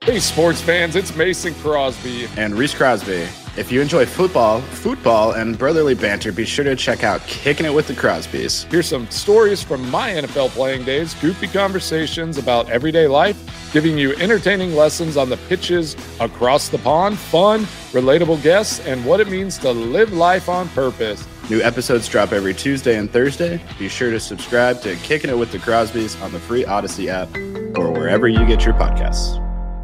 Hey, sports fans, it's Mason Crosby. And Reese Crosby. If you enjoy football, and brotherly banter, be sure to check out Kicking It with the Crosbys. Here's some stories from my NFL playing days, goofy conversations about everyday life, giving you entertaining lessons on the pitches across the pond, fun, relatable guests, and what it means to live life on purpose. New episodes drop every Tuesday and Thursday. Be sure to subscribe to Kicking It with the Crosbys on the free Odyssey app or wherever you get your podcasts.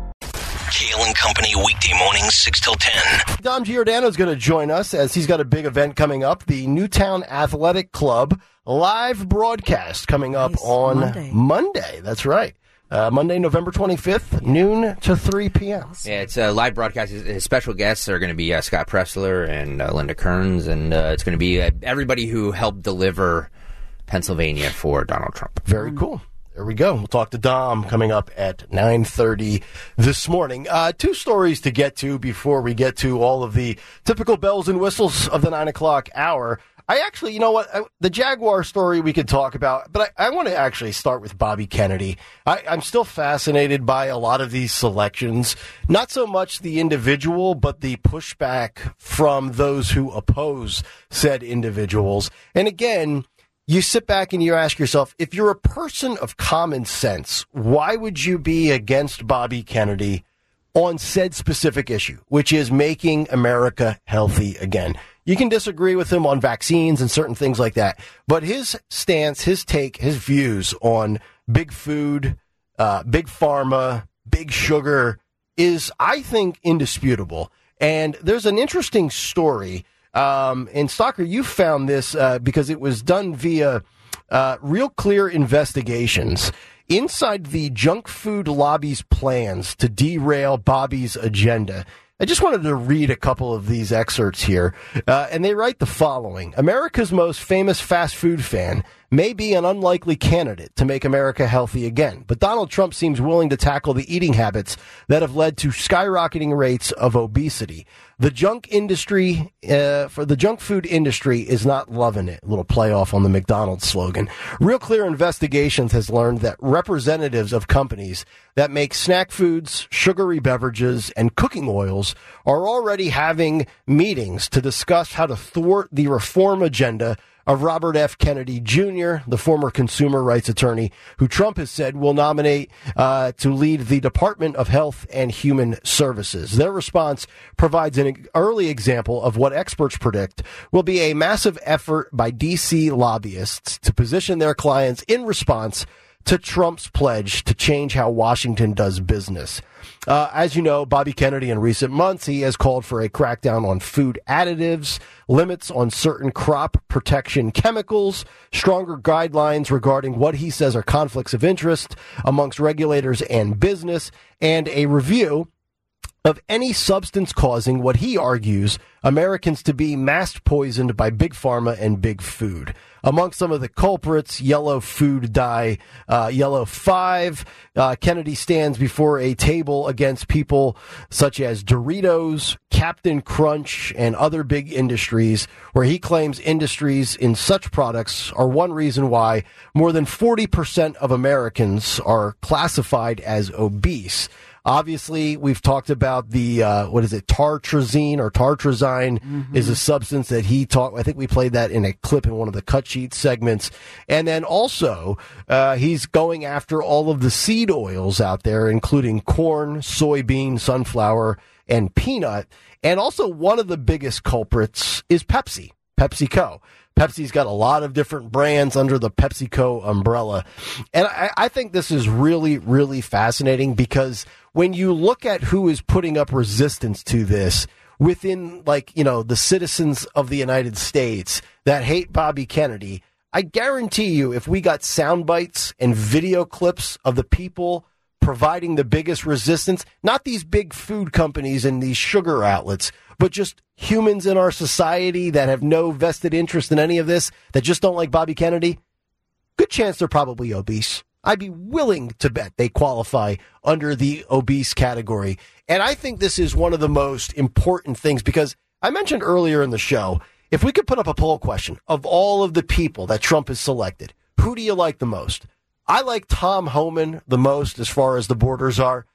Kale and Company, weekday mornings, 6 till 10. Dom Giordano is going to join us as he's got a big event coming up, the Newtown Athletic Club live broadcast coming up on Monday. That's right. Monday, November 25th, noon to 3 p.m. Yeah, it's a live broadcast. His special guests are going to be Scott Pressler and Linda Kearns, and it's going to be everybody who helped deliver Pennsylvania for Donald Trump. Very cool. There we go. We'll talk to Dom coming up at 9:30 this morning. Two stories to get to before we get to all of the typical bells and whistles of the 9 o'clock hour. I actually, you know what, the Jaguar story we could talk about, but I want to actually start with Bobby Kennedy. I'm still fascinated by a lot of these selections, not so much the individual, but the pushback from those who oppose said individuals. And again, you sit back and you ask yourself, if you're a person of common sense, why would you be against Bobby Kennedy on said specific issue, which is making America healthy again? You can disagree with him on vaccines and certain things like that, but his stance, his take, his views on big food, big pharma, big sugar is, I think, indisputable. And there's an interesting story. And Stalker, you found this because it was done via Real Clear Investigations. Inside the junk food lobby's plans to derail Bobby's agenda. I just wanted to read a couple of these excerpts here. And they write the following. America's most famous fast food fan may be an unlikely candidate to make America healthy again, but Donald Trump seems willing to tackle the eating habits that have led to skyrocketing rates of obesity. The junk industry, for the junk food industry, is not loving it. A little playoff on the McDonald's slogan. Real Clear Investigations has learned that representatives of companies that make snack foods, sugary beverages, and cooking oils are already having meetings to discuss how to thwart the reform agenda of Robert F. Kennedy Jr., the former consumer rights attorney, who Trump has said will nominate to lead the Department of Health and Human Services. Their response provides an early example of what experts predict will be a massive effort by D.C. lobbyists to position their clients in response to Trump's pledge to change how Washington does business. As you know, Bobby Kennedy in recent months, he has called for a crackdown on food additives, limits on certain crop protection chemicals, stronger guidelines regarding what he says are conflicts of interest amongst regulators and business, and a review of any substance causing what he argues Americans to be mass poisoned by big pharma and big food. Among some of the culprits, yellow food dye, yellow 5. Kennedy stands before a table against people such as Doritos, Captain Crunch, and other big industries, where he claims industries in such products are one reason why more than 40% of Americans are classified as obese. Obviously, we've talked about the, tartrazine or tartrazine is a substance that he I think we played that in a clip in one of the cut sheet segments. And then also, he's going after all of the seed oils out there, including corn, soybean, sunflower, and peanut. And also one of the biggest culprits is PepsiCo. Pepsi's got a lot of different brands under the PepsiCo umbrella. And I think this is really, really fascinating because when you look at who is putting up resistance to this within, the citizens of the United States that hate Bobby Kennedy, I guarantee you if we got sound bites and video clips of the people providing the biggest resistance, not these big food companies and these sugar outlets, but just humans in our society that have no vested interest in any of this, that just don't like Bobby Kennedy, good chance they're probably obese. I'd be willing to bet they qualify under the obese category. And I think this is one of the most important things because I mentioned earlier in the show, if we could put up a poll question of all of the people that Trump has selected, who do you like the most? I like Tom Homan the most as far as the borders are.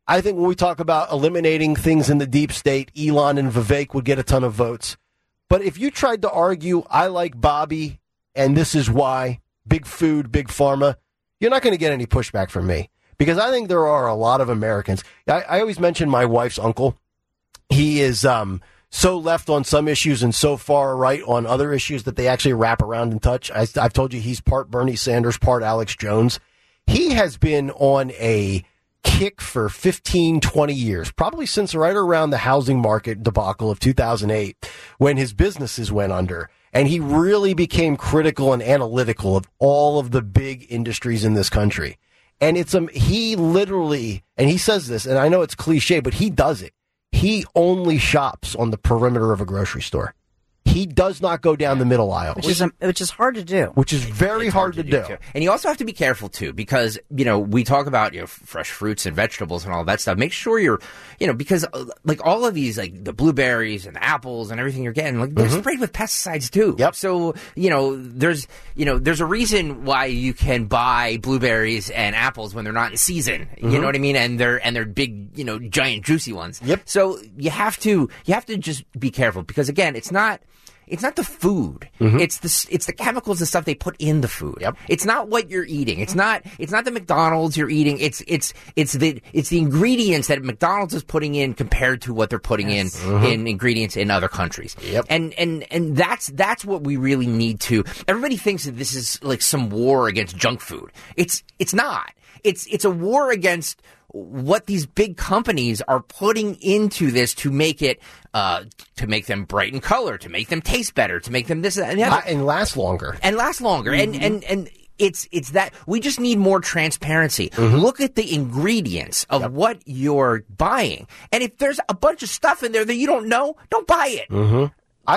I think when we talk about eliminating things in the deep state, Elon and Vivek would get a ton of votes. But if you tried to argue, I like Bobby, and this is why, big food, big pharma, you're not going to get any pushback from me. Because I think there are a lot of Americans. I always mention my wife's uncle. He is so left on some issues and so far right on other issues that they actually wrap around and touch. I've told you he's part Bernie Sanders, part Alex Jones. He has been on a kick for 15, 20 years, probably since right around the housing market debacle of 2008 when his businesses went under. And he really became critical and analytical of all of the big industries in this country. And he literally, and he says this, and I know it's cliche, but he does it. He only shops on the perimeter of a grocery store. He does not go down the middle aisle. Which is hard to do. Which is very hard to do. And you also have to be careful, too, because, we talk about, fresh fruits and vegetables and all that stuff. Make sure you're, because, like, all of these, like, the blueberries and the apples and everything you're getting, like, they're sprayed with pesticides, too. Yep. So, there's a reason why you can buy blueberries and apples when they're not in season. You know what I mean? And they're big, giant, juicy ones. Yep. So you have to just be careful because, again, it's not the food. It's the chemicals and stuff they put in the food. Yep. It's not what you're eating. It's not the McDonald's you're eating. It's the ingredients that McDonald's is putting in compared to what they're putting in ingredients in other countries. Yep. And that's what we really need to. Everybody thinks that this is like some war against junk food. It's not. It's a war against what these big companies are putting into this to make it, to make them bright in color, to make them taste better, to make them this and the other. And last longer. And it's that we just need more transparency. Look at the ingredients of what you're buying. And if there's a bunch of stuff in there that you don't know, don't buy it.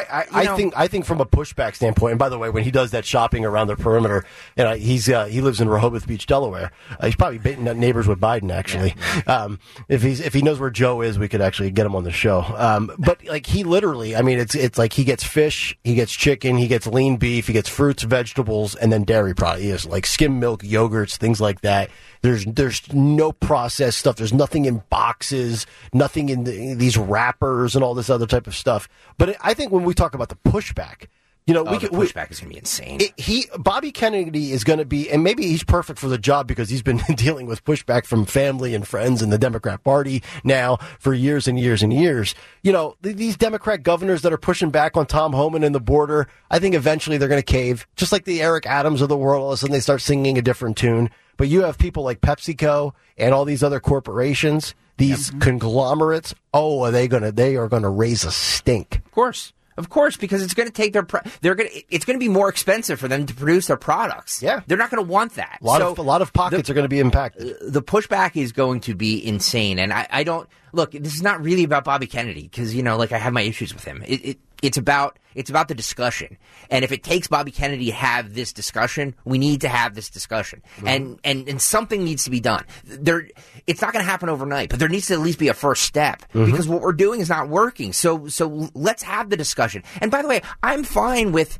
I think from a pushback standpoint, and by the way, when he does that shopping around the perimeter, he lives in Rehoboth Beach, Delaware. He's probably neighbors with Biden, actually. Yeah. If he knows where Joe is, we could actually get him on the show. But like he literally, I mean, it's like he gets fish, he gets chicken, he gets lean beef, he gets fruits, vegetables, and then dairy products, like skim milk, yogurts, things like that. There's no processed stuff. There's nothing in boxes, nothing in these wrappers and all this other type of stuff. But I think when we talk about the pushback, the pushback is going to be insane. Bobby Kennedy is going to be, and maybe he's perfect for the job because he's been dealing with pushback from family and friends in the Democrat Party now for years and years and years. These Democrat governors that are pushing back on Tom Homan and the border, I think eventually they're going to cave. Just like the Eric Adams of the world, all of a sudden they start singing a different tune. But you have people like PepsiCo and all these other corporations, these conglomerates. Oh, they are going to raise a stink. Of course, because it's going to take it's going to be more expensive for them to produce their products. Yeah. They're not going to want that. A lot of pockets are going to be impacted. The pushback is going to be insane. And I don't look, this is not really about Bobby Kennedy because, I have my issues with him. It's about the discussion. And if it takes Bobby Kennedy to have this discussion, we need to have this discussion. And something needs to be done. It's not going to happen overnight, but there needs to at least be a first step because what we're doing is not working. So let's have the discussion. And by the way, I'm fine with,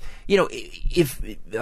if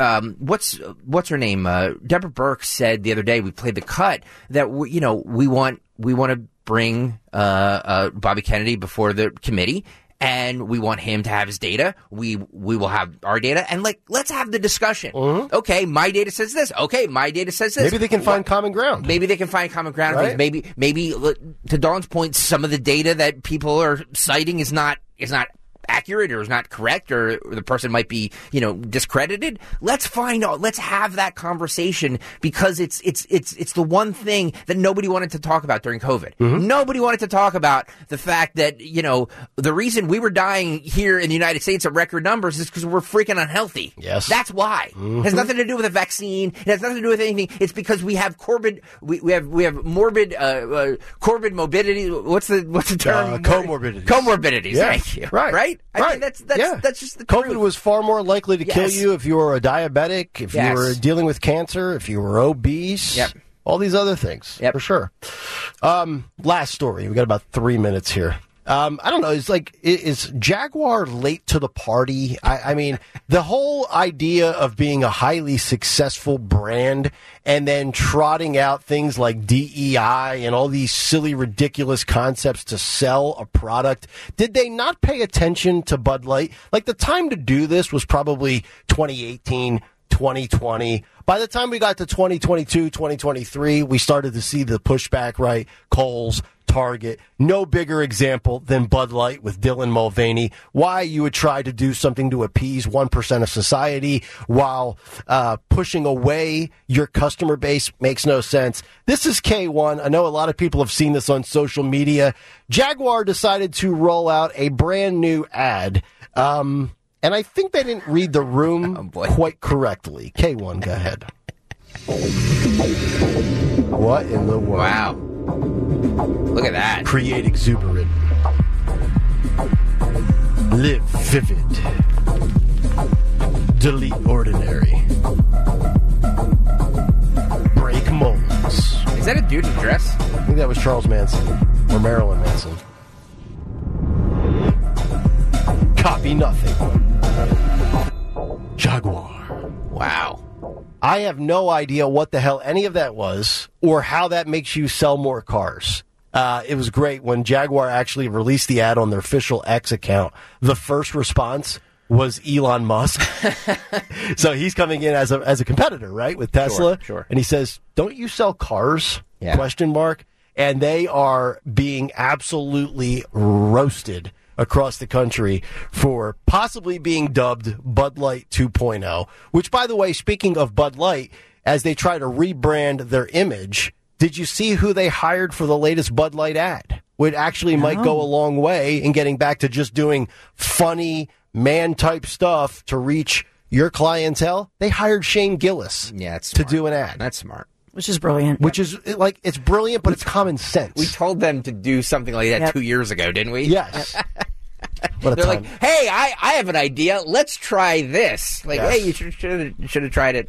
what's her name? Deborah Burke said the other day, we played the cut that we want to bring Bobby Kennedy before the committee. And we want him to have his data. We will have our data. And let's have the discussion. Okay, my data says this. Okay, my data says this. Maybe they can find common ground. Right? Maybe to Dawn's point, some of the data that people are citing is not accurate or is not correct or the person might be, discredited. Let's find out. Let's have that conversation because it's the one thing that nobody wanted to talk about during COVID. Nobody wanted to talk about the fact that, the reason we were dying here in the United States at record numbers is because we're freaking unhealthy. Yes. That's why. It has nothing to do with a vaccine. It has nothing to do with anything. It's because we have we have morbid comorbid morbidity. What's the term? Comorbidities. Comorbidities. Yeah. Thank you. Right. I mean, that's just the COVID truth. was far more likely to kill you if you were a diabetic, if you were dealing with cancer, if you were obese, all these other things, for sure. Last story. We got about 3 minutes here. I don't know. It's like, is Jaguar late to the party? I mean, the whole idea of being a highly successful brand and then trotting out things like DEI and all these silly, ridiculous concepts to sell a product. Did they not pay attention to Bud Light? Like, the time to do this was probably 2018, 2020. By the time we got to 2022, 2023, we started to see the pushback, right? Kohl's, Target. No bigger example than Bud Light with Dylan Mulvaney. Why you would try to do something to appease 1% of society while pushing away your customer base makes no sense. This is K1. I know a lot of people have seen this on social media. Jaguar decided to roll out a brand new ad. And I think they didn't read the room quite correctly. K1, go ahead. What in the world? Wow. Look at that. Create exuberant. Live vivid. Delete ordinary. Break molds. Is that a dude in a dress? I think that was Charles Manson or Marilyn Manson. Copy nothing. Jaguar. Wow. I have no idea what the hell any of that was or how that makes you sell more cars. It was great when Jaguar actually released the ad on their official X account. The first response was Elon Musk. So he's coming in as a competitor, right, with Tesla. Sure. And he says, "Don't you sell cars?" Yeah. Question mark. And they are being absolutely roasted across the country for possibly being dubbed Bud Light 2.0, which, by the way, speaking of Bud Light, as they try to rebrand their image, did you see who they hired for the latest Bud Light ad? Which actually might go a long way in getting back to just doing funny man-type stuff to reach your clientele. They hired Shane Gillis to do an ad. That's smart. Which is brilliant. Which is, like, it's brilliant, but it's common sense. We told them to do something like that 2 years ago, didn't we? Yes. They're like, hey, I have an idea. Let's try this. Like, hey, you should have tried it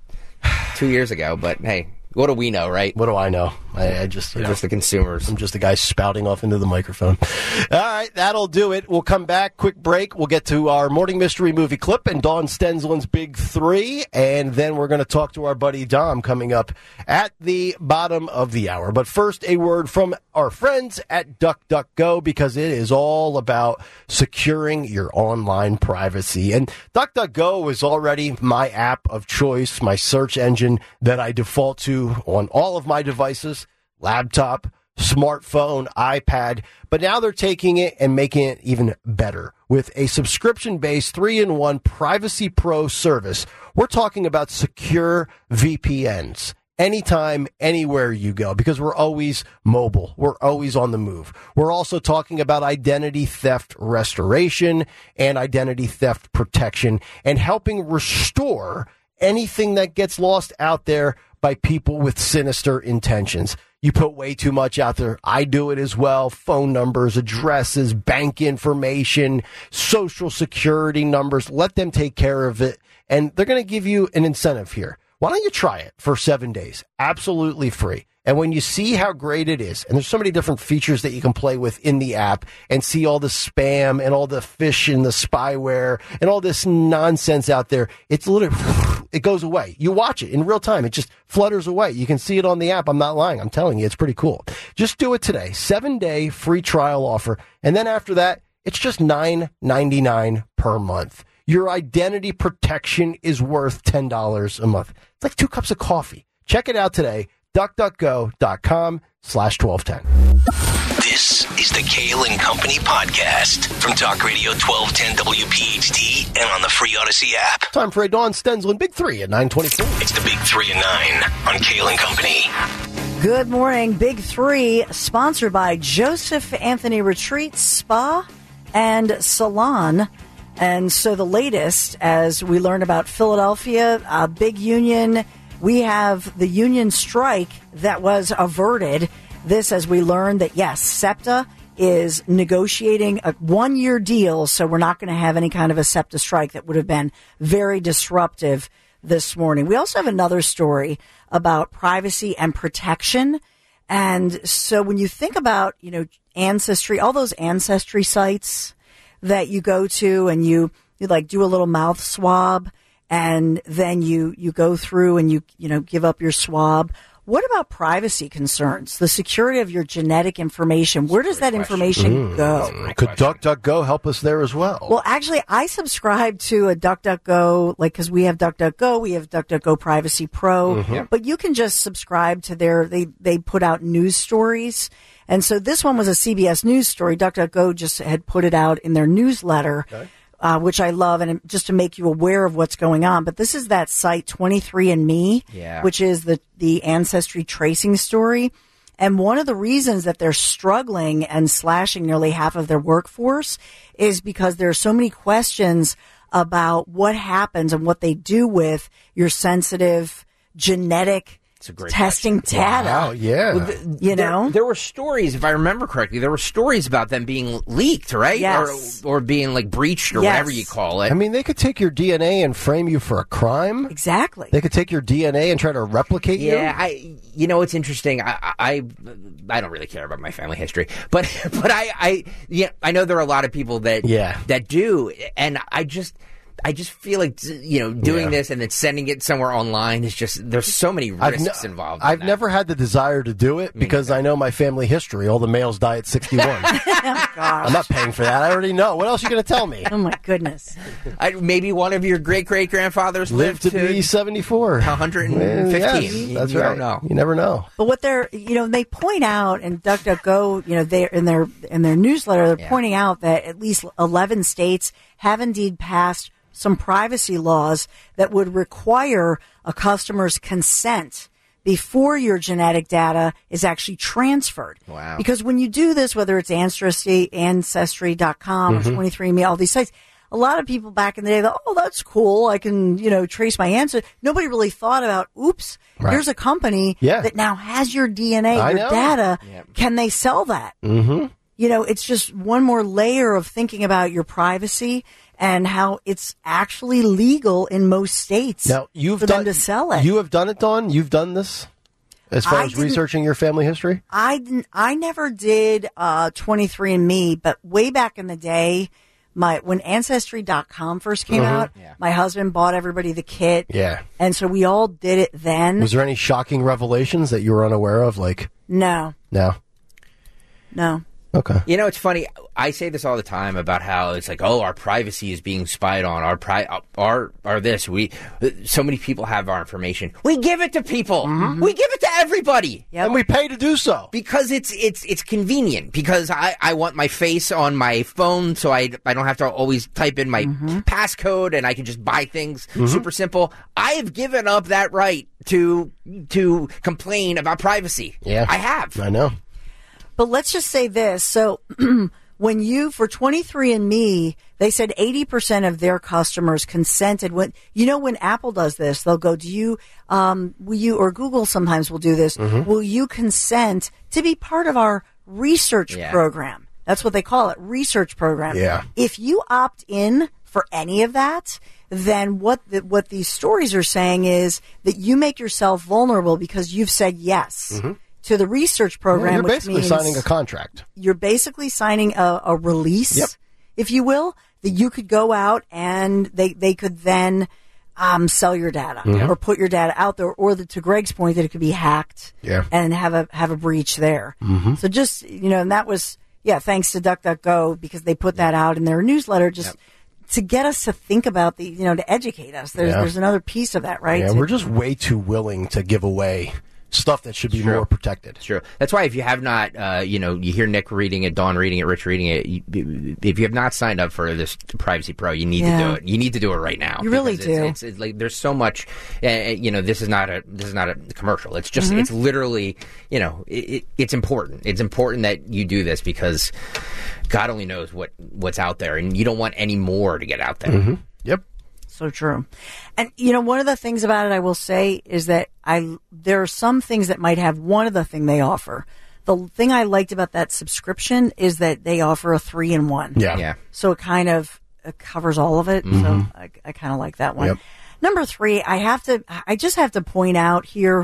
2 years ago. But, hey, what do we know, right? What do I know? I just, We're just the consumers. I'm just a guy spouting off into the microphone. All right, that'll do it. We'll come back. Quick break. We'll get to our morning mystery movie clip and Dawn Stensland's Big Three. And then we're going to talk to our buddy Dom coming up at the bottom of the hour. But first, a word from our friends at DuckDuckGo, because it is all about securing your online privacy. And DuckDuckGo is already my app of choice, my search engine that I default to on all of my devices. Laptop, smartphone, iPad, but now they're taking it and making it even better with a subscription-based 3-in-1 Privacy Pro service. We're talking about secure VPNs. Anytime, anywhere you go, because we're always mobile. We're always on the move. We're also talking about identity theft restoration and identity theft protection and helping restore anything that gets lost out there by people with sinister intentions. You put way too much out there. I do it as well. Phone numbers, addresses, bank information, social security numbers. Let them take care of it. And they're going to give you an incentive here. Why don't you try it for 7 days? Absolutely free. And when you see how great it is, and there's so many different features that you can play with in the app and see all the spam and all the fish and the spyware and all this nonsense out there, it's literally, it goes away. You watch it in real time. It just flutters away. You can see it on the app. I'm not lying. I'm telling you, it's pretty cool. Just do it today. 7-day free trial offer. And then after that, it's just $9.99 per month. Your identity protection is worth $10 a month. It's like 2 cups of coffee. Check it out today. DuckDuckGo.com/1210. This is the Kale and Company podcast from Talk Radio 1210 WPHT and on the free Odyssey app. Time for a Dawn Stensland Big Three at 9:24. It's the Big 3 and 9 on Kale and Company. Good morning. Big Three, sponsored by Joseph Anthony Retreat Spa and Salon. And so the latest, as we learn about Philadelphia, a big union. We have the union strike that was averted. This, as we learned that, yes, SEPTA is negotiating a 1-year deal, so we're not going to have any kind of a SEPTA strike that would have been very disruptive this morning. We also have another story about privacy and protection. And so when you think about, Ancestry, all those Ancestry sites that you go to and you like do a little mouth swab and then you go through and you give up your swab. What about privacy concerns? The security of your genetic information. Where does that information go? Could DuckDuckGo help us there as well? Well, actually, I subscribe to a DuckDuckGo, because we have DuckDuckGo, we have DuckDuckGo Privacy Pro, but you can just subscribe to they put out news stories. And so this one was a CBS News story. DuckDuckGo just had put it out in their newsletter. Okay. Which I love, and just to make you aware of what's going on. But this is that site 23andMe, which is the ancestry tracing story. And one of the reasons that they're struggling and slashing nearly half of their workforce is because there are so many questions about what happens and what they do with your sensitive genetic testing data. Wow, yeah. There were stories, if I remember correctly, there were stories about them being leaked, right? Yes. Or being like breached or whatever you call it. I mean, they could take your DNA and frame you for a crime. Exactly. They could take your DNA and try to replicate you. Yeah, it's interesting. I don't really care about my family history, but I know there are a lot of people that do, and I just feel like, doing this and then sending it somewhere online is just, there's so many risks involved. I've never had the desire to do it because I know my family history. All the males die at 61. I'm not paying for that. I already know. What else are you going to tell me? Oh, my goodness. Maybe one of your great-great-grandfathers lived to be 74. 115. Yes, that's right. Don't know. You never know. But what they point out, and DuckDuckGo, they in their newsletter, they're pointing out that at least 11 states have indeed passed some privacy laws that would require a customer's consent before your genetic data is actually transferred. Wow. Because when you do this, whether it's Ancestry.com or 23andMe, all these sites, a lot of people back in the day thought, oh, that's cool. I can, trace my ancestry. Nobody really thought about, here's a company that now has your DNA, your data. Yep. Can they sell that? Mm-hmm. It's just one more layer of thinking about your privacy and how it's actually legal in most states now, for them to sell it. You have done it, Dawn? You've done this? As far as researching your family history? I never did 23andMe, but way back in the day, when Ancestry.com first came out, my husband bought everybody the kit. Yeah. And so we all did it then. Was there any shocking revelations that you were unaware of? No. No? No. Okay. It's funny. I say this all the time about how it's like, our privacy is being spied on. Our this. So many people have our information. We give it to people. Mm-hmm. We give it to everybody. Yep. And we pay to do so. Because it's convenient. Because I want my face on my phone so I don't have to always type in my passcode and I can just buy things super simple. I have given up that right to complain about privacy. Yeah. I have. I know. But let's just say this. So for 23andMe, they said 80% of their customers consented. When Apple does this, they'll go, will you, or Google sometimes will do this, will you consent to be part of our research program? That's what they call it, research program. Yeah. If you opt in for any of that, then what these stories are saying is that you make yourself vulnerable because you've said yes. Mm-hmm. To the research program, you're which basically means signing a contract. You're basically signing a release, if you will, that you could go out and they could then sell your data or put your data out there, or to Greg's point, that it could be hacked and have a breach there. Mm-hmm. So just and that was thanks to DuckDuckGo, because they put that out in their newsletter to get us to think about to educate us. There's another piece of that, right? Yeah, we're just way too willing to give away stuff that should be more protected. Sure. That's why if you have not, you hear Nick reading it, Dawn reading it, Rich reading it, if you have not signed up for this Privacy Pro, you need to do it. You need to do it right now. You really do. It's like there's so much, this is not a commercial. It's just, it's literally, it's important. It's important that you do this because God only knows what's out there, and you don't want any more to get out there. Mm-hmm. Yep. So true. And, one of the things about it, I will say, is that there are some things that might have one of the thing they offer. The thing I liked about that subscription is that they offer a 3-in-1. Yeah. So it kind of covers all of it. Mm-hmm. So I kind of like that one. Yep. Number 3, I just have to point out here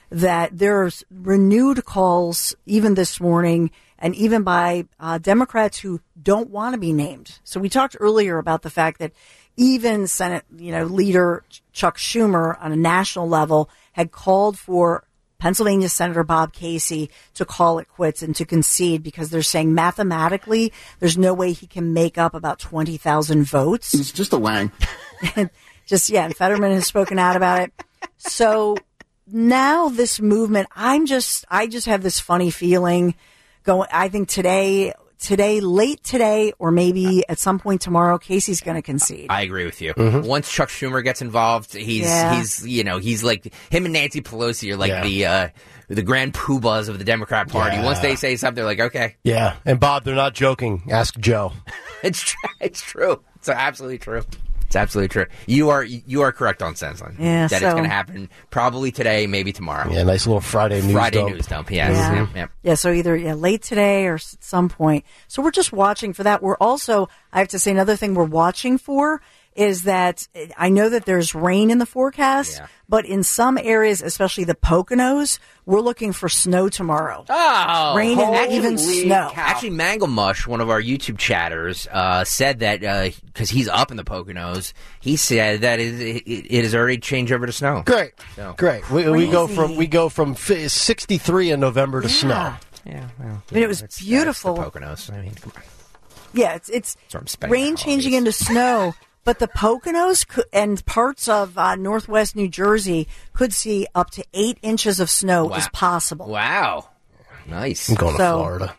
that there's renewed calls even this morning and even by Democrats who don't want to be named. So we talked earlier about the fact that even Senate, leader Chuck Schumer on a national level had called for Pennsylvania Senator Bob Casey to call it quits and to concede because they're saying mathematically there's no way he can make up about 20,000 votes. He's just a wang. And Fetterman has spoken out about it. So now this movement, I just have this funny feeling going. I think late today, or maybe at some point tomorrow, Casey's going to concede. I agree with you. Mm-hmm. Once Chuck Schumer gets involved, he's like him and Nancy Pelosi are like the grand poobahs of the Democrat Party. Once they say something, they're like, okay. Yeah, and Bob, they're not joking. Ask Joe. It's true. It's absolutely true. It's absolutely true. You are correct on Sensland. Yeah, that it's going to happen probably today, maybe tomorrow. Yeah, nice little Friday news dump. Yes. Yeah. So either late today or at some point. So we're just watching for that. We're also, I have to say, another thing we're watching for is that I know that there's rain in the forecast, but in some areas, especially the Poconos, we're looking for snow tomorrow. Oh, rain and even snow. Actually, Mangle Mush, one of our YouTube chatters, said that because he's up in the Poconos, he said that it has already changed over to snow. Great. We go from 63 in November to snow. Yeah, well, it was beautiful. The Poconos. I mean, come on. Yeah, it's rain changing into snow. But the Poconos and parts of northwest New Jersey could see up to 8 inches of snow is possible. Wow. Nice. I'm going to Florida.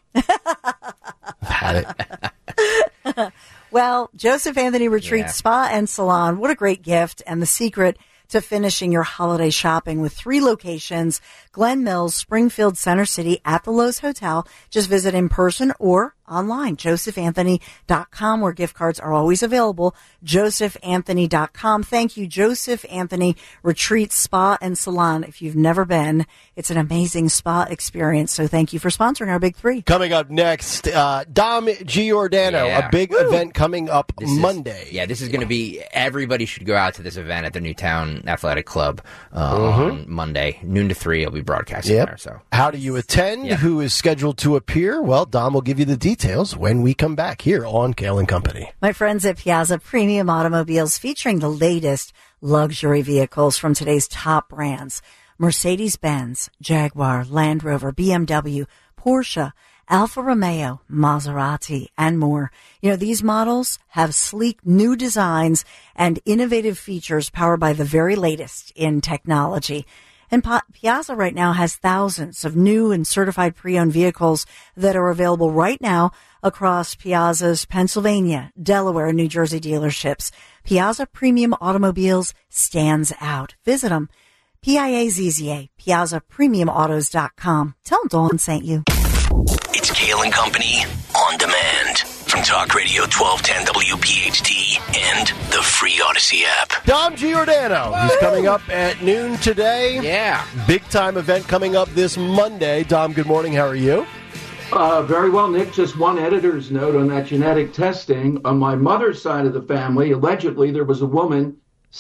I've had it. Well, Joseph Anthony Retreat Spa and Salon, what a great gift. And the secret to finishing your holiday shopping with 3 locations, Glen Mills, Springfield, Center City at the Lowe's Hotel. Just visit in person or online, josephanthony.com, where gift cards are always available, josephanthony.com. Thank you, Joseph Anthony Retreat Spa and Salon. If you've never been, it's an amazing spa experience. So thank you for sponsoring our Big 3. Coming up next, Dom Giordano, a big event coming up Monday. This is going to be, everybody should go out to this event at the Newtown Athletic Club on Monday, noon to 3. It'll be broadcasting there. So how do you attend? Who is scheduled to appear? Well, Dom will give you the details when we come back here on Kale & Company. My friends at Piazza Premium Automobiles, featuring the latest luxury vehicles from today's top brands: Mercedes-Benz, Jaguar, Land Rover, BMW, Porsche, Alfa Romeo, Maserati, and more. These models have sleek new designs and innovative features powered by the very latest in technology. And Piazza right now has thousands of new and certified pre-owned vehicles that are available right now across Piazza's Pennsylvania, Delaware, and New Jersey dealerships. Piazza Premium Automobiles stands out. Visit them. Piazza, PiazzaPremiumAutos.com. Tell them Dawn sent you. It's Kale & Company on demand from Talk Radio 1210 WPHT and the free Odyssey app. Dom Giordano. He's coming up at noon today. Yeah. Big time event coming up this Monday. Dom, good morning. How are you? Very well, Nick. Just one editor's note on that genetic testing. On my mother's side of the family, allegedly there was a woman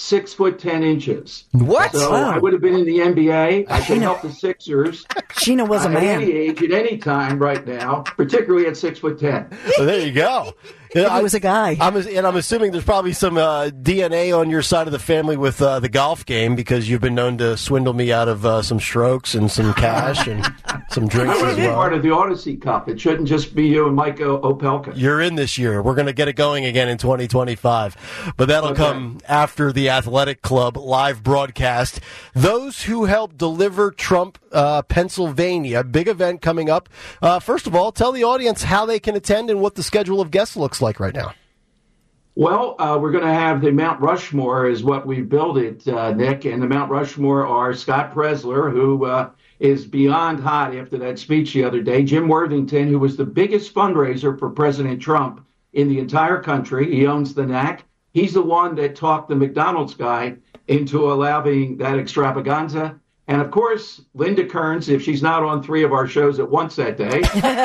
6'10". What? So I would have been in the NBA. I could help the Sixers. Sheena was a man. At any age, at any time right now, particularly at 6'10". Well, there you go. I was a guy. I'm assuming there's probably some DNA on your side of the family with the golf game, because you've been known to swindle me out of some strokes and some cash and some drinks as well. Part of the Odyssey Cup. It shouldn't just be you and Mike Opelka. You're in this year. We're going to get it going again in 2025. But that'll come after the Athletic Club live broadcast. Those who helped deliver Trump, Pennsylvania, big event coming up. First of all, tell the audience how they can attend and what the schedule of guests looks like right now. Well, we're going to have the Mount Rushmore is what we built it, Nick. And the Mount Rushmore are Scott Presler, who is beyond hot after that speech the other day. Jim Worthington, who was the biggest fundraiser for President Trump in the entire country. He owns the NAC. He's the one that talked the McDonald's guy into allowing that extravaganza. And, of course, Linda Kearns, if she's not on 3 of our shows at once that day,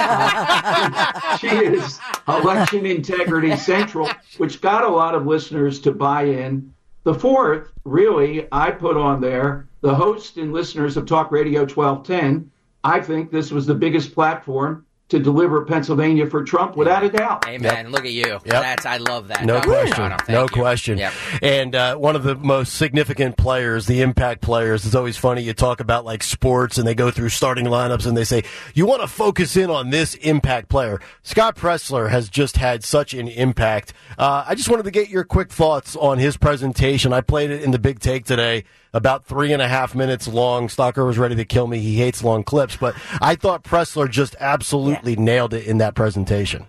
she is Election Integrity Central, which got a lot of listeners to buy in. The fourth, really, I put on there the hosts and listeners of Talk Radio 1210, I think this was the biggest platform to deliver Pennsylvania for Trump, without a doubt. Amen. Yep. Look at you. Yep. I love that. No question. No you. question. Yep. And one of the most significant players, the impact players, it's always funny. You talk about like sports and they go through starting lineups and they say, you want to focus in on this impact player. Scott Presler has just had such an impact. I just wanted to get your quick thoughts on his presentation. I played it in the Big Take today. About 3.5 minutes long. Stalker was ready to kill me. He hates long clips, but I thought Presler just absolutely nailed it in that presentation.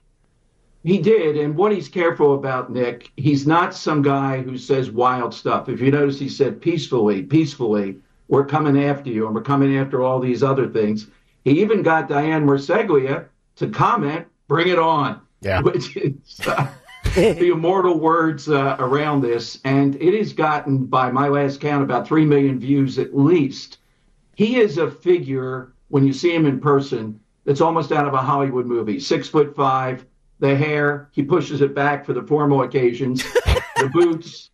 He did, and what he's careful about, Nick, he's not some guy who says wild stuff. If you notice, he said peacefully, we're coming after you, and we're coming after all these other things. He even got Diane Marseglia to comment, bring it on, which is the immortal words around this, and it has gotten, by my last count, about 3 million views at least. He is a figure, when you see him in person, that's almost out of a Hollywood movie. 6'5", the hair, he pushes it back for the formal occasions, the boots,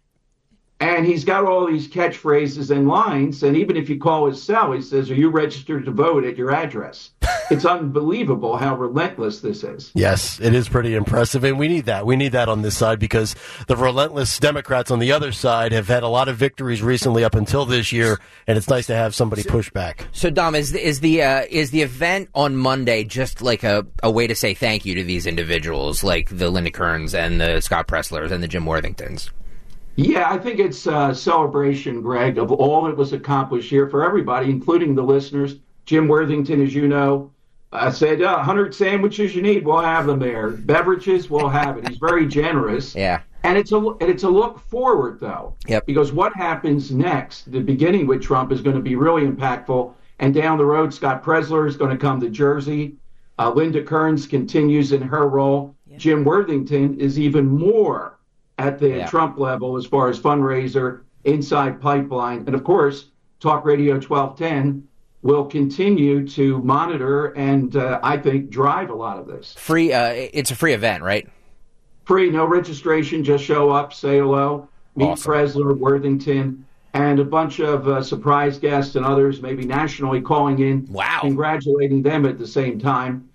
and he's got all these catchphrases and lines, and even if you call his cell, he says, are you registered to vote at your address? It's unbelievable how relentless this is. Yes, it is pretty impressive, and we need that. We need that on this side because the relentless Democrats on the other side have had a lot of victories recently up until this year, and it's nice to have somebody push back. So, Dom, is the event on Monday just like a way to say thank you to these individuals, like the Linda Kearns and the Scott Preslers and the Jim Worthingtons? Yeah, I think it's a celebration, Greg, of all that was accomplished here for everybody, including the listeners. Jim Worthington, as you know, said, 100 sandwiches you need, we'll have them there. Beverages, we'll have it. He's very generous. Yeah. And it's a look forward, though. Yep. Because what happens next, the beginning with Trump, is going to be really impactful. And down the road, Scott Presler is going to come to Jersey. Linda Kearns continues in her role. Yep. Jim Worthington is even more at the Trump level as far as fundraiser, inside pipeline. And, of course, Talk Radio 1210 will continue to monitor and, I think, drive a lot of this. Free. It's a free event, right? Free, no registration. Just show up, say hello, meet Presler, Worthington, and a bunch of surprise guests and others, maybe nationally, calling in, congratulating them at the same time.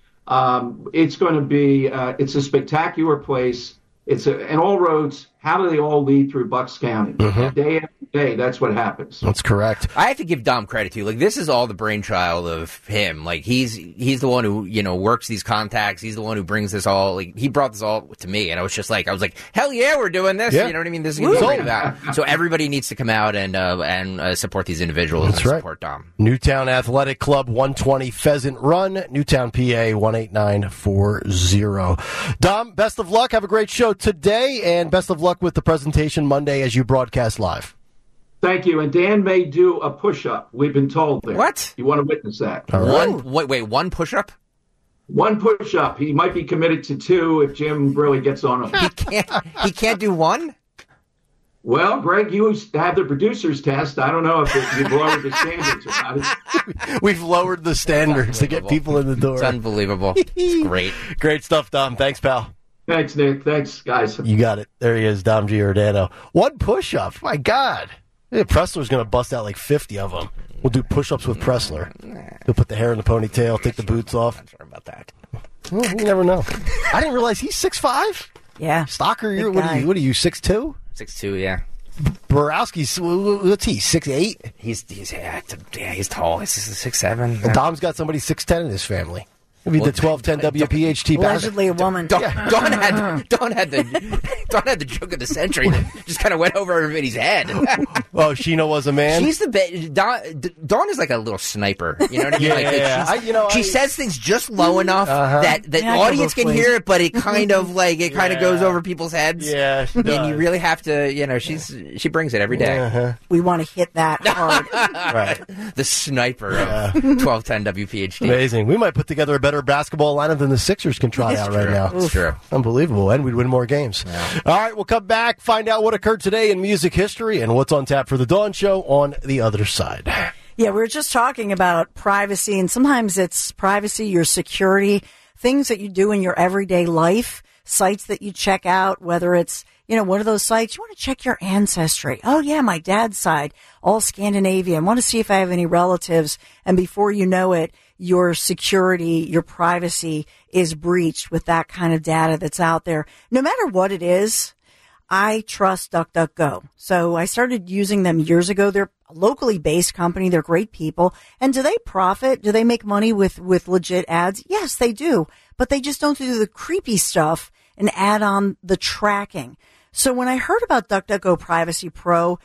It's going to be it's a spectacular place. And all roads, how do they all lead through Bucks County? Mm-hmm. Day after day, that's what happens. That's correct. I have to give Dom credit too. Like, this is all the brainchild of him. Like, he's the one who, works these contacts. He's the one who brings this all. Like, he brought this all to me, and I was like, hell yeah, we're doing this. Yeah. You know what I mean? This is going to be great about. So everybody needs to come out and support these individuals. That's and right. Support Dom. Newtown Athletic Club, 120 Pheasant Run, Newtown, PA, 18940. Dom, best of luck. Have a great show today, and best of luck with the presentation Monday as you broadcast live. Thank you. And Dan may do a push-up. We've been told there. What? You want to witness that? One push-up? One push-up. He might be committed to 2 if Jim really gets on him. He can't do one? Well, Greg, you have the producer's test. I don't know if you've lowered the standards or not. We've lowered the standards to get people in the door. It's unbelievable. It's great. Great stuff, Dom. Thanks, pal. Thanks, Nick. Thanks, guys. You got it. There he is, Dom Giordano. One push-up. My God. Pressler's going to bust out like 50 of them. We'll do push-ups with Presler. He'll put the hair in the ponytail, take the boots off. I'm sure about that. Well, you never know. I didn't realize he's 6'5". Yeah. Stalker, what are you, 6'2"? 6'2", yeah. Borowski's, what's he, 6'8"? He's tall. He's 6'7". Dom's got somebody 6'10" in his family. Maybe the 1210 WPHT. Allegedly a woman. Dawn had the joke of the century that just kind of went over everybody's head. Oh, Sheena was a man? She's the best. Dawn is like a little sniper. You know what I mean? She says things just low enough that the audience can hear it, but it kind of goes over people's heads. Yeah, she does. And you really have to, she brings it every day. We want to hit that hard. Right. The sniper of 1210 WPHT. Amazing. We might put together a better basketball lineup than the Sixers can try out right now. It's true. Unbelievable. And we'd win more games. Yeah. All right, we'll come back, find out what occurred today in music history and what's on tap for the Dawn Show on the other side. Yeah, we were just talking about privacy, and sometimes it's privacy, your security, things that you do in your everyday life. sites that you check out, whether it's, one of those sites, you want to check your ancestry. Oh yeah, my dad's side, all Scandinavian. Want to see if I have any relatives. And before you know it, your security, your privacy is breached with that kind of data that's out there. No matter what it is, I trust DuckDuckGo. So I started using them years ago. They're a locally based company. They're great people. And do they profit? Do they make money with legit ads? Yes, they do. But they just don't do the creepy stuff and add on the tracking. So when I heard about DuckDuckGo Privacy Pro,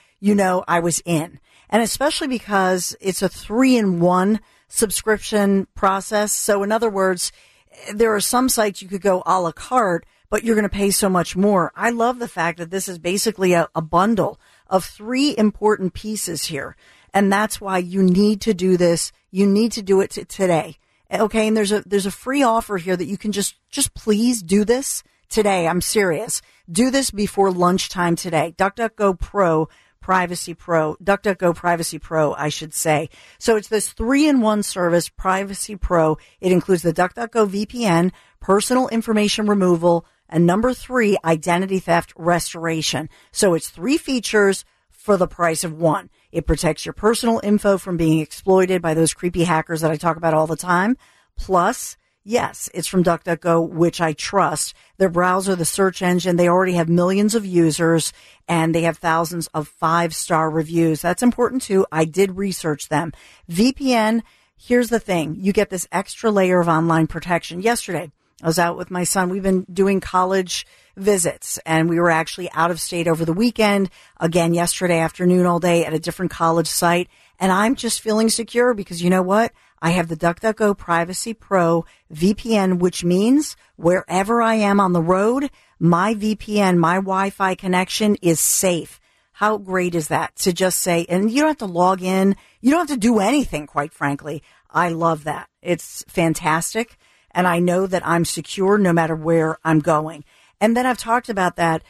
I was in. And especially because it's a 3-in-1 subscription process. So in other words, there are some sites you could go a la carte, but you're going to pay so much more. I love the fact that this is basically a bundle of 3 important pieces here. And that's why you need to do this. You need to do it today. Okay. And there's a free offer here that you can just please do this today. I'm serious. Do this before lunchtime today. DuckDuckGo Pro, Privacy Pro, DuckDuckGo Privacy Pro, I should say. So it's this 3-in-1 service, Privacy Pro. It includes the DuckDuckGo VPN, personal information removal, and number 3, identity theft restoration. So it's 3 features for the price of 1. It protects your personal info from being exploited by those creepy hackers that I talk about all the time. Plus, yes, it's from DuckDuckGo, which I trust. Their browser, the search engine, they already have millions of users and they have thousands of 5-star reviews. That's important too. I did research them. VPN, here's the thing. You get this extra layer of online protection. Yesterday, I was out with my son. We've been doing college visits and we were actually out of state over the weekend. Again, yesterday afternoon all day at a different college site. And I'm just feeling secure because you know what? I have the DuckDuckGo Privacy Pro VPN, which means wherever I am on the road, my VPN, my Wi-Fi connection is safe. How great is that to just say, and you don't have to log in. You don't have to do anything, quite frankly. I love that. It's fantastic. And I know that I'm secure no matter where I'm going. And then I've talked about that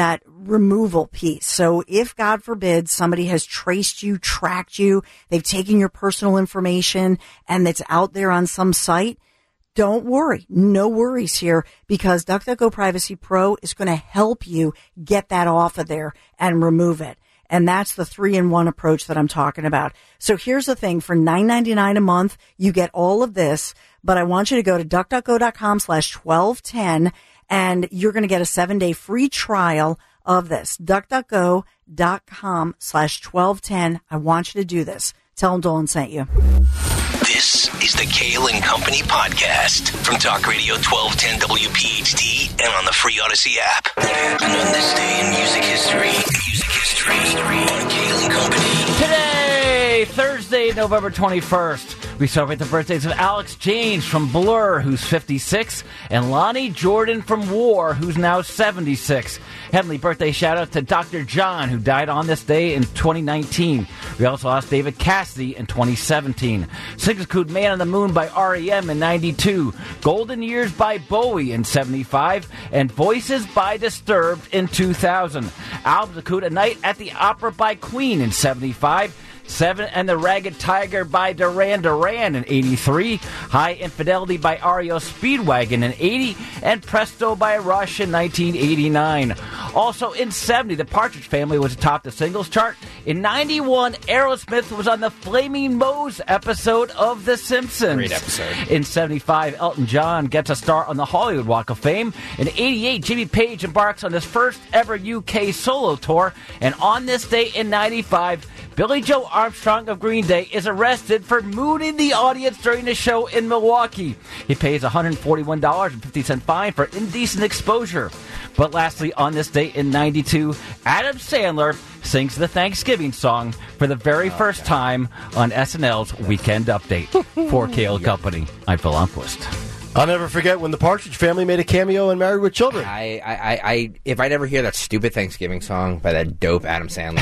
removal piece. So if, God forbid, somebody has traced you, tracked you, they've taken your personal information and it's out there on some site, don't worry. No worries here because DuckDuckGo Privacy Pro is going to help you get that off of there and remove it. And that's the 3-in-1 approach that I'm talking about. So here's the thing. For $9.99 a month, you get all of this, but I want you to go to DuckDuckGo.com/1210 and you're going to get a 7-day free trial of this. DuckDuckGo.com/1210. I want you to do this. Tell them Dolan sent you. This is the Kale and Company podcast from Talk Radio 1210 WPHT and on the free Odyssey app. What happened on this day in music history? Music history on Kale and Company. Today, Thursday, November 21st. We celebrate the birthdays of Alex James from Blur, who's 56, and Lonnie Jordan from War, who's now 76. Heavenly birthday shout-out to Dr. John, who died on this day in 2019. We also lost David Cassidy in 2017. Sigismund Man on the Moon by R.E.M. in 92. Golden Years by Bowie in 75. And Voices by Disturbed in 2000. Albums include A Night at the Opera by Queen in 75. 7 and the Ragged Tiger by Duran Duran in 83, High Infidelity by REO Speedwagon in 80, and Presto by Rush in 1989. Also in 70, the Partridge Family was atop the singles chart. In 91, Aerosmith was on the Flaming Moe's episode of The Simpsons. Great episode. In 75, Elton John gets a start on the Hollywood Walk of Fame. In 88, Jimmy Page embarks on his first ever UK solo tour. And on this day in 95, Billy Joe Armstrong of Green Day is arrested for mooning the audience during a show in Milwaukee. He pays $141.50 fine for indecent exposure. But lastly, on this day in 92, Adam Sandler sings the Thanksgiving song for the very first time on SNL's Weekend Update. For Kale Company, I'm Phil Lundquist. I'll never forget when the Partridge Family made a cameo in Married with Children. If I never hear that stupid Thanksgiving song by that dope Adam Sandler,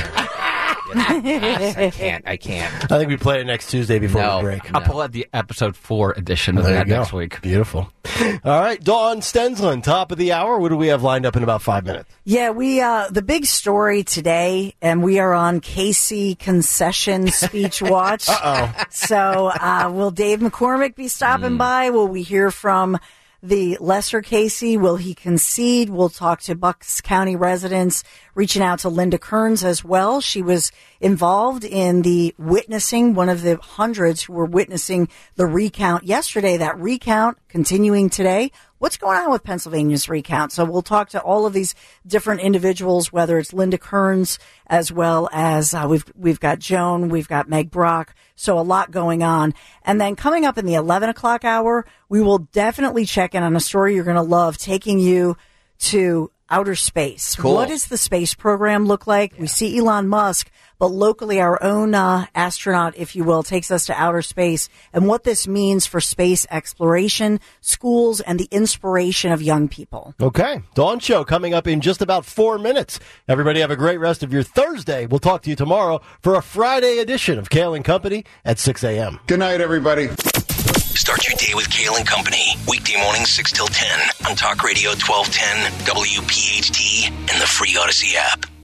I can't. I think we play it next Tuesday before we break. I'll pull out the episode 4 edition of that next week. Beautiful. All right, Dawn Stensland, top of the hour. What do we have lined up in about 5 minutes? Yeah, we the big story today, and we are on Casey concession speech watch. Uh-oh. So will Dave McCormick be stopping by? Will we hear from the lesser Casey? Will he concede? We'll talk to Bucks County residents, reaching out to Linda Kearns as well. She was involved in the witnessing, one of the hundreds who were witnessing the recount yesterday. That recount continuing today. What's going on with Pennsylvania's recount? So we'll talk to all of these different individuals, whether it's Linda Kearns as well as we've got Joan, we've got Meg Brock. So a lot going on. And then coming up in the 11 o'clock hour, we will definitely check in on a story you're going to love, taking you to outer space. Cool. What does the space program look like? Yeah. We see Elon Musk, but locally our own astronaut, if you will, takes us to outer space, and what this means for space exploration, schools, and the inspiration of young people. Okay. Dawn Show coming up in just about 4 minutes. Everybody have a great rest of your Thursday. We'll talk to you tomorrow for a Friday edition of Kale & Company at 6 a.m. Good night, everybody. Start your day with Kale & Company. Weekday mornings 6 till 10 on Talk Radio 1210, WPHT, and the free Odyssey app.